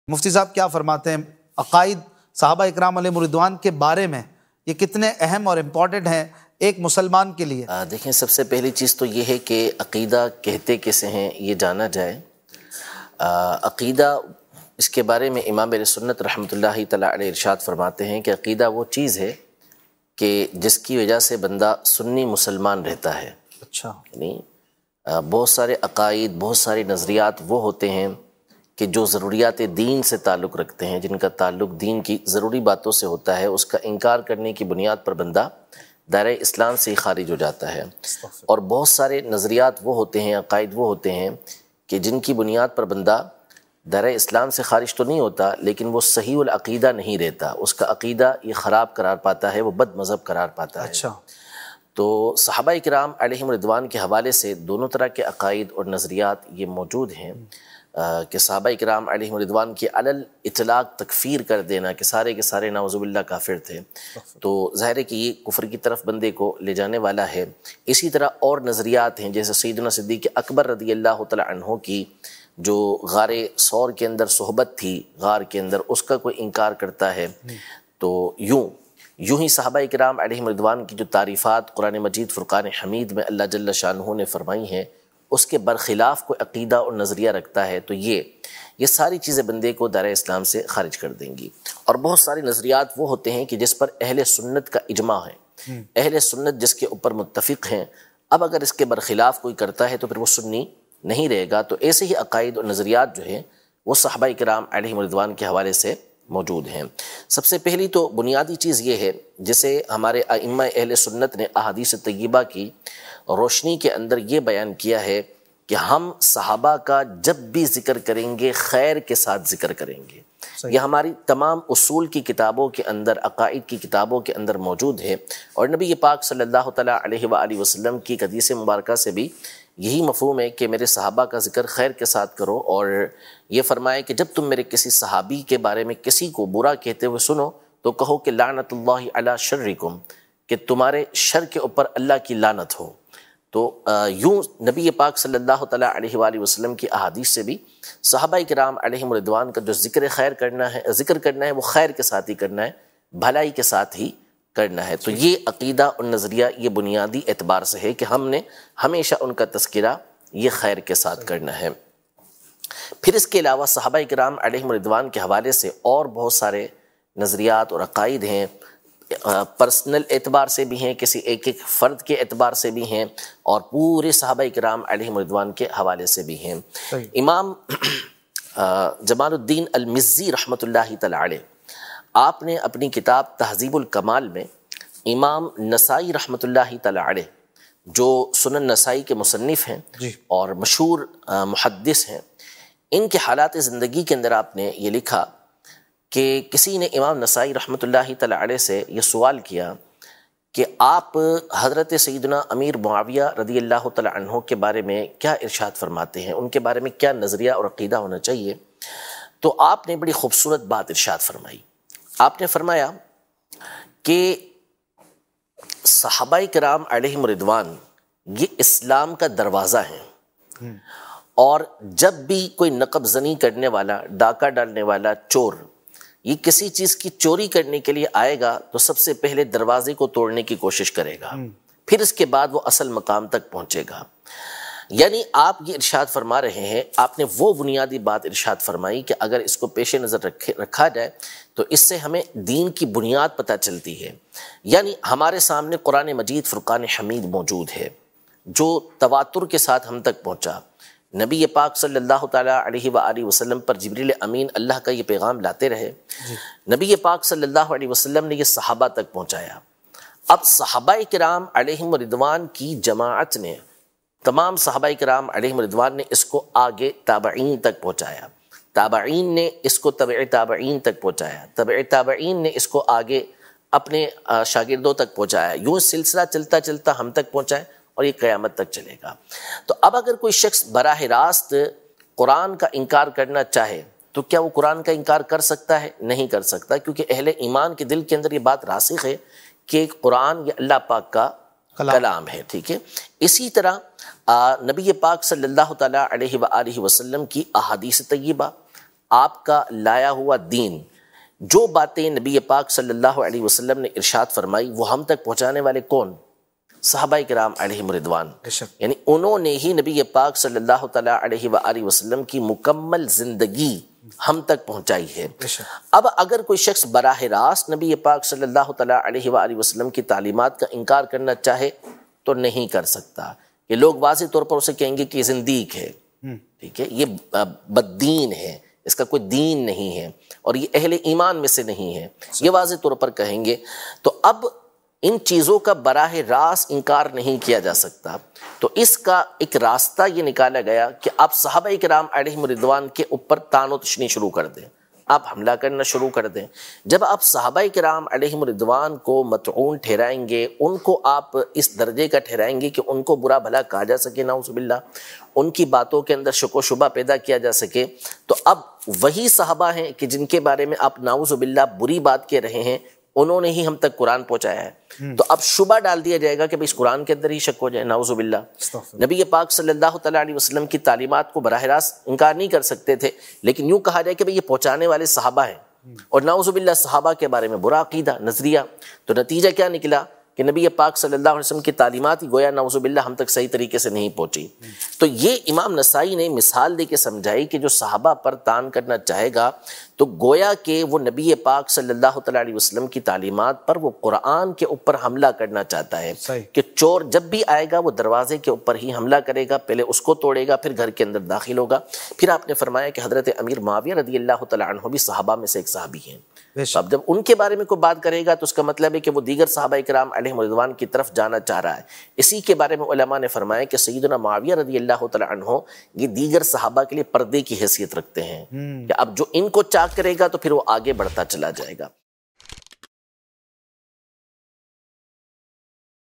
مفتی صاحب کیا فرماتے ہیں عقائد صحابہ اکرام علیہم رضوان کے بارے میں، یہ کتنے اہم اور امپورٹنٹ ہیں ایک مسلمان کے لیے؟ دیکھیں، سب سے پہلی چیز تو یہ ہے کہ عقیدہ کہتے کسے ہیں یہ جانا جائے۔ عقیدہ، اس کے بارے میں امام اہل سنت رحمۃ اللہ تعالیٰ علیہ ارشاد فرماتے ہیں کہ عقیدہ وہ چیز ہے کہ جس کی وجہ سے بندہ سنی مسلمان رہتا ہے۔ اچھا، یعنی بہت سارے عقائد، بہت سارے نظریات وہ ہوتے ہیں کہ جو ضروریات دین سے تعلق رکھتے ہیں، جن کا تعلق دین کی ضروری باتوں سے ہوتا ہے، اس کا انکار کرنے کی بنیاد پر بندہ دائرۂ اسلام سے ہی خارج ہو جاتا ہے۔ اور بہت سارے نظریات وہ ہوتے ہیں، عقائد وہ ہوتے ہیں کہ جن کی بنیاد پر بندہ دائرۂ اسلام سے خارج تو نہیں ہوتا، لیکن وہ صحیح العقیدہ نہیں رہتا، اس کا عقیدہ یہ خراب قرار پاتا ہے، وہ بد مذہب قرار پاتا ہے۔ اچھا، تو صحابہ کرام علیہم رضوان کے حوالے سے دونوں طرح کے عقائد اور نظریات یہ موجود ہیں کہ صحابہ کرام علیہم رضوان کی علل اطلاق تکفیر کر دینا کہ سارے کے سارے نعوذ باللہ کافر تھے، تو ظاہر ہے کہ یہ کفر کی طرف بندے کو لے جانے والا ہے۔ اسی طرح اور نظریات ہیں، جیسے سیدنا صدیق اکبر رضی اللہ تعالی عنہ کی جو غار ثور کے اندر صحبت تھی، غار کے اندر، اس کا کوئی انکار کرتا ہے۔ تو یوں ہی صحابہ کرام علیہم رضوان کی جو تعریفات قرآن مجید فرقان حمید میں اللہ جل شانہ نے فرمائی ہیں، اس کے برخلاف کوئی عقیدہ اور نظریہ رکھتا ہے تو یہ ساری چیزیں بندے کو دائرۂ اسلام سے خارج کر دیں گی۔ اور بہت سارے نظریات وہ ہوتے ہیں کہ جس پر اہل سنت کا اجماع ہے، اہل سنت جس کے اوپر متفق ہیں، اب اگر اس کے برخلاف کوئی کرتا ہے تو پھر وہ سنی نہیں رہے گا۔ تو ایسے ہی عقائد اور نظریات جو ہیں وہ صحابہ کرام علیہم رضوان کے حوالے سے موجود ہیں۔ سب سے پہلی تو بنیادی چیز یہ ہے، جسے ہمارے ائمہ اہل سنت نے احادیث طیبہ کی روشنی کے اندر یہ بیان کیا ہے کہ ہم صحابہ کا جب بھی ذکر کریں گے خیر کے ساتھ ذکر کریں گے۔ یہ ہماری تمام اصول کی کتابوں کے اندر، عقائد کی کتابوں کے اندر موجود ہے، اور نبی پاک صلی اللہ تعالیٰ علیہ وآلہ وسلم کی حدیث مبارکہ سے بھی یہی مفہوم ہے کہ میرے صحابہ کا ذکر خیر کے ساتھ کرو، اور یہ فرمائے کہ جب تم میرے کسی صحابی کے بارے میں کسی کو برا کہتے ہوئے سنو تو کہو کہ لعنت اللہ علی شرکم، کہ تمہارے شر کے اوپر اللہ کی لعنت ہو۔ تو یوں نبی پاک صلی اللہ تعالیٰ علیہ وآلہ وسلم کی احادیث سے بھی صحابہ کرام علیہم رضوان کا جو ذکر کرنا ہے وہ خیر کے ساتھ ہی کرنا ہے، بھلائی کے ساتھ ہی کرنا ہے۔ تو یہ عقیدہ اور نظریہ یہ بنیادی اعتبار سے ہے کہ ہم نے ہمیشہ ان کا تذکرہ یہ خیر کے ساتھ کرنا ہے۔ پھر اس کے علاوہ صحابہ کرام علیہم رضوان کے حوالے سے اور بہت سارے نظریات اور عقائد ہیں، پرسنل اعتبار سے بھی ہیں، کسی ایک فرد کے اعتبار سے بھی ہیں، اور پورے صحابہ کرام علیہم رضوان کے حوالے سے بھی ہیں۔ امام جمال الدین المزی رحمۃ اللہ تعالی علیہ، آپ نے اپنی کتاب تہذیب الکمال میں امام نسائی رحمۃ اللہ تعالی علیہ، جو سنن نسائی کے مصنف ہیں اور مشہور محدث ہیں، ان کے حالات زندگی کے اندر آپ نے یہ لکھا کہ کسی نے امام نسائی رحمۃ اللہ تعالی علیہ سے یہ سوال کیا کہ آپ حضرت سیدنا امیر معاویہ رضی اللہ تعالی عنہ کے بارے میں کیا ارشاد فرماتے ہیں، ان کے بارے میں کیا نظریہ اور عقیدہ ہونا چاہیے؟ تو آپ نے بڑی خوبصورت بات ارشاد فرمائی۔ آپ نے فرمایا کہ صحابہ کرام علیہم رضوان یہ اسلام کا دروازہ ہیں، اور جب بھی کوئی نقب زنی کرنے والا، ڈاکہ ڈالنے والا، چور یہ کسی چیز کی چوری کرنے کے لیے آئے گا تو سب سے پہلے دروازے کو توڑنے کی کوشش کرے گا، پھر اس کے بعد وہ اصل مقام تک پہنچے گا۔ یعنی آپ یہ ارشاد فرما رہے ہیں، آپ نے وہ بنیادی بات ارشاد فرمائی کہ اگر اس کو پیش نظر رکھا جائے تو اس سے ہمیں دین کی بنیاد پتہ چلتی ہے۔ یعنی ہمارے سامنے قرآن مجید فرقان حمید موجود ہے جو تواتر کے ساتھ ہم تک پہنچا، نبی پاک صلی اللہ تعالیٰ علیہ وآلہ وسلم پر جبریل امین اللہ کا یہ پیغام لاتے رہے، نبی پاک صلی اللہ علیہ وسلم نے یہ صحابہ تک پہنچایا۔ اب صحابہ کرام علیہم رضوان کی جماعت نے، تمام صحابہ کرام علیہم رضوان نے اس کو آگے تابعین تک پہنچایا، تابعین نے اس کو تبع تابعین تک پہنچایا، تبع تابعین نے اس کو آگے اپنے شاگردوں تک پہنچایا، یوں سلسلہ چلتا چلتا ہم تک پہنچائے اور یہ قیامت تک چلے گا۔ تو اب اگر کوئی شخص براہ راست قرآن کا انکار کرنا چاہے تو کیا وہ قرآن کا انکار کر سکتا ہے؟ نہیں کر سکتا، کیونکہ اہل ایمان کے دل کے اندر یہ بات راسخ ہے کہ قرآن یہ اللہ پاک کا کلام ہے، ٹھیک ہے۔ اسی طرح نبی پاک صلی اللہ تعالیٰ علیہ وآلہ وسلم کی احادیث طیبہ، آپ کا لایا ہوا دین، جو باتیں نبی پاک صلی اللہ علیہ وسلم نے ارشاد فرمائی وہ ہم تک پہنچانے والے کون؟ صحابہ کرام علیہم رضوان. یعنی انہوں نے ہی نبی پاک صلی اللہ تعالیٰ علیہ وآلہ وسلم کی مکمل زندگی ہم تک پہنچائی ہے. اب اگر کوئی شخص براہ راست نبی پاک صلی اللہ تعالیٰ علیہ وآلہ وسلم کی تعلیمات کا انکار کرنا چاہے تو نہیں کر سکتا. یہ لوگ واضح طور پر اسے کہیں گے کہ یہ زندیق ہے، ٹھیک ہے، یہ بددین ہے، اس کا کوئی دین نہیں ہے اور یہ اہل ایمان میں سے نہیں ہے، یہ واضح طور پر کہیں گے. تو اب ان چیزوں کا براہ راست انکار نہیں کیا جا سکتا. تو اس کا ایک راستہ یہ نکالا گیا کہ آپ صحابہ کرام علیہم رضوان کے اوپر طعن و تشنیع شروع کر دیں، آپ حملہ کرنا شروع کر دیں. جب آپ صحابہ کرام علیہم رضوان کو مطعون ٹھہرائیں گے، ان کو آپ اس درجے کا ٹھہرائیں گے کہ ان کو برا بھلا کہا جا سکے، نعوذ باللہ ان کی باتوں کے اندر شک و شبہ پیدا کیا جا سکے، تو اب وہی صحابہ ہیں کہ جن کے بارے میں آپ نعوذ باللہ بری بات کہہ رہے ہیں، انہوں نے ہی ہم تک قرآن پہنچایا ہے. تو اب شبہ ڈال دیا جائے گا کہ اس قرآن کے اندر ہی شک ہو جائے، نعوذ باللہ. نبی پاک صلی اللہ تعالیٰ علیہ وسلم کی تعلیمات کو براہ راست انکار نہیں کر سکتے تھے، لیکن یوں کہا جائے کہ یہ پہنچانے والے صحابہ ہیں، اور نعوذ باللہ صحابہ کے بارے میں برا عقیدہ نظریہ. تو نتیجہ کیا نکلا کہ نبی پاک صلی اللہ علیہ وسلم کی تعلیمات ہی گویا نعوذ باللہ ہم تک صحیح طریقے سے نہیں پہنچی. تو یہ امام نسائی نے مثال دے کے سمجھائی کہ جو صحابہ پر طعن کرنا چاہے گا تو گویا کہ وہ نبی پاک صلی اللہ تعالیٰ علیہ وسلم کی تعلیمات پر، وہ قرآن کے اوپر حملہ کرنا چاہتا ہے. کہ چور جب بھی آئے گا وہ دروازے کے اوپر ہی حملہ کرے گا، پہلے اس کو توڑے گا، پھر گھر کے اندر داخل ہوگا. پھر آپ نے فرمایا کہ حضرت امیر معاویہ رضی اللہ تعالیٰ عنہ بھی صحابہ میں سے ایک صحابی ہیں. اب جب ان کے بارے میں کوئی بات کرے گا تو اس کا مطلب ہے کہ وہ دیگر صحابہ کرام علیہم رضوان کی طرف جانا چاہ رہا ہے. اسی کے بارے میں علماء نے فرمایا کہ سیدنا معاویہ رضی اللہ تعالیٰ عنہ یہ دیگر صحابہ کے لیے پردے کی حیثیت رکھتے ہیں، کہ اب جو ان کو چاک کرے گا تو پھر وہ آگے بڑھتا چلا جائے گا.